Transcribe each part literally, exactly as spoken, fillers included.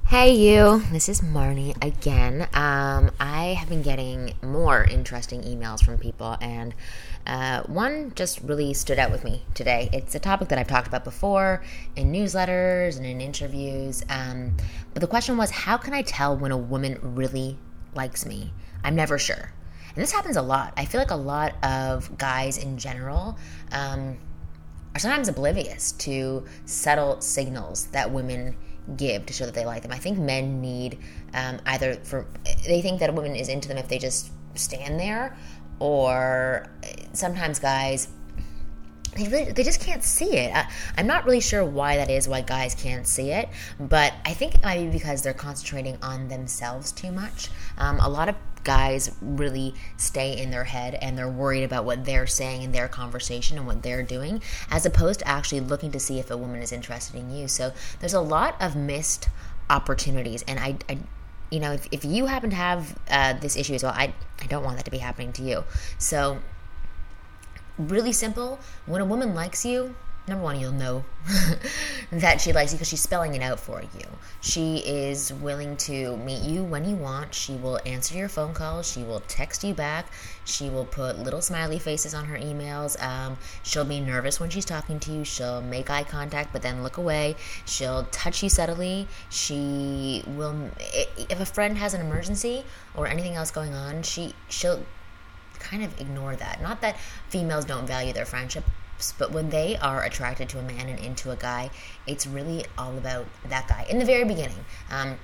Hey you, this is Marnie again. Um, I have been getting more interesting emails from people, and uh, one just really stood out with me today. It's a topic that I've talked about before in newsletters and in interviews, um, but the question was, how can I tell when a woman really likes me? I'm never sure. And this happens a lot. I feel like a lot of guys in general um, are sometimes oblivious to subtle signals that women give to show that they like them. I think men need um, either for they think that a woman is into them if they just stand there, or sometimes guys they really, they just can't see it. I, I'm not really sure why that is, why guys can't see it, but I think it might be because they're concentrating on themselves too much. Um, a lot of guys really stay in their head and they're worried about what they're saying in their conversation and what they're doing, as opposed to actually looking to see if a woman is interested in you. So there's a lot of missed opportunities, and I, I you know, if, if you happen to have uh, this issue as well, I, I don't want that to be happening to you. So really simple, when a woman likes you, number one, you'll know that she likes you because she's spelling it out for you. She is willing to meet you when you want. She will answer your phone calls. She will text you back. She will put little smiley faces on her emails. Um, she'll be nervous when she's talking to you. She'll make eye contact but then look away. She'll touch you subtly. She will, if a friend has an emergency or anything else going on, she, she'll kind of ignore that. Not that females don't value their friendship, but when they are attracted to a man and into a guy, it's really all about that guy. In the very beginning, um,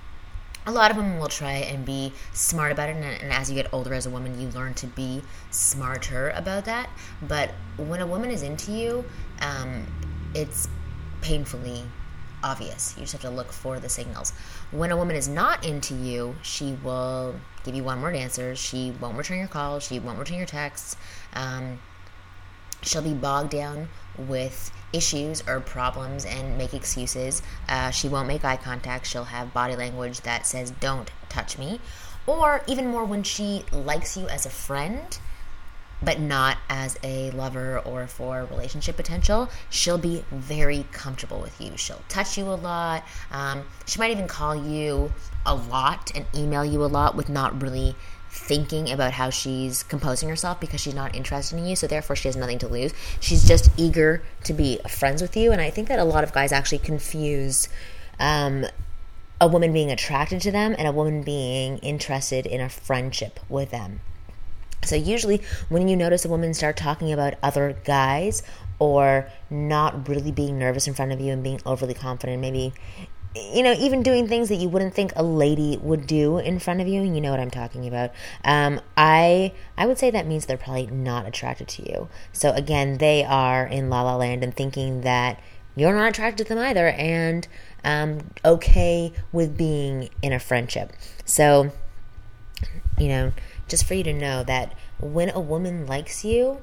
a lot of women will try and be smart about it, and, and as you get older as a woman, you learn to be smarter about that. But when a woman is into you, um, it's painfully obvious. You just have to look for the signals. When a woman is not into you, she will give you one-word answers. She won't return your calls. She won't return your texts. Um, she'll be bogged down with issues or problems and make excuses. Uh, she won't make eye contact. She'll have body language that says, don't touch me. Or even more, when she likes you as a friend, but not as a lover or for relationship potential, she'll be very comfortable with you. She'll touch you a lot. Um, she might even call you a lot and email you a lot with not really thinking about how she's composing herself, because she's not interested in you, so therefore she has nothing to lose. She's just eager to be friends with you. And I think that a lot of guys actually confuse um, a woman being attracted to them and a woman being interested in a friendship with them. So usually when you notice a woman start talking about other guys, or not really being nervous in front of you and being overly confident, maybe, you know, even doing things that you wouldn't think a lady would do in front of you, and you know what I'm talking about, um, I I would say that means they're probably not attracted to you. So again, they are in la la land and thinking that you're not attracted to them either, and um, okay with being in a friendship. So, you know, just for you to know that when a woman likes you,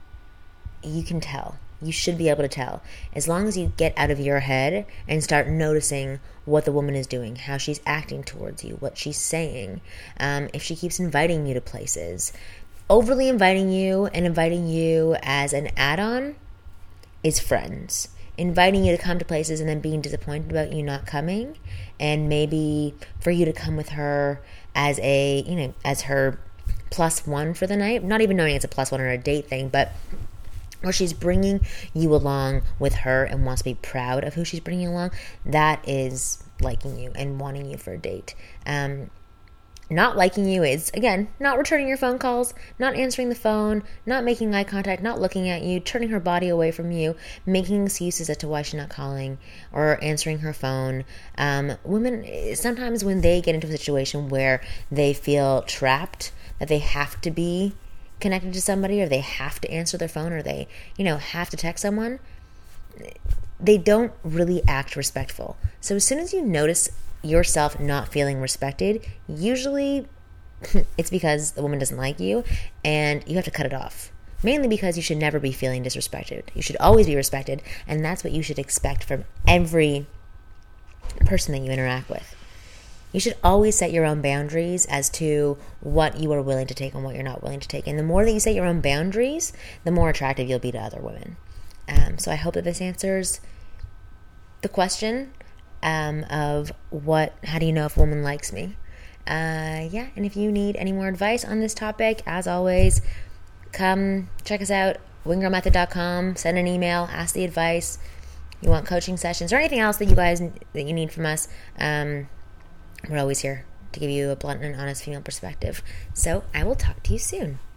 you can tell. You should be able to tell. As long as you get out of your head and start noticing what the woman is doing, how she's acting towards you, what she's saying, um, if she keeps inviting you to places. Overly inviting you and inviting you as an add-on is friends. Inviting you to come to places and then being disappointed about you not coming, and maybe for you to come with her as a, you know, as her plus one for the night, not even knowing it's a plus one or a date thing, but or she's bringing you along with her and wants to be proud of who she's bringing along, that is liking you and wanting you for a date. Um, not liking you is, again, not returning your phone calls, not answering the phone, not making eye contact, not looking at you, turning her body away from you, making excuses as to why she's not calling or answering her phone. Um, women, sometimes when they get into a situation where they feel trapped, that they have to be connected to somebody, or they have to answer their phone, or they, you know, have to text someone, they don't really act respectful. So as soon as you notice yourself not feeling respected, usually it's because the woman doesn't like you, and you have to cut it off. Mainly because you should never be feeling disrespected. You should always be respected, and that's what you should expect from every person that you interact with. You should always set your own boundaries as to what you are willing to take and what you're not willing to take. And the more that you set your own boundaries, the more attractive you'll be to other women. Um, so I hope that this answers the question. um, of what, how do you know if a woman likes me? Uh, yeah, and if you need any more advice on this topic, as always, come check us out, wing girl method dot com, send an email, ask the advice. You want coaching sessions or anything else that you guys, that you need from us, um, we're always here to give you a blunt and honest female perspective. So I will talk to you soon.